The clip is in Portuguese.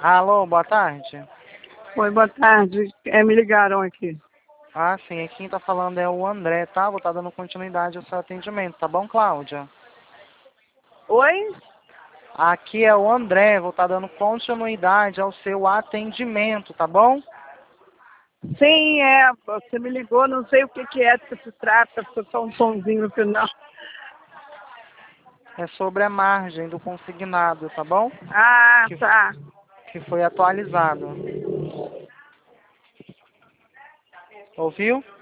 Alô, boa tarde. Oi, boa tarde. Me ligaram aqui. Ah, sim, quem tá falando é o André, tá? Vou estar dando continuidade ao seu atendimento, tá bom, Cláudia? Oi? Aqui é o André, vou estar dando continuidade ao seu atendimento, tá bom? Sim, você me ligou, não sei o que é que se trata, ficou só um sonzinho no final. É sobre a margem do consignado, tá bom? Ah, Que, tá. que foi atualizado. Ouviu?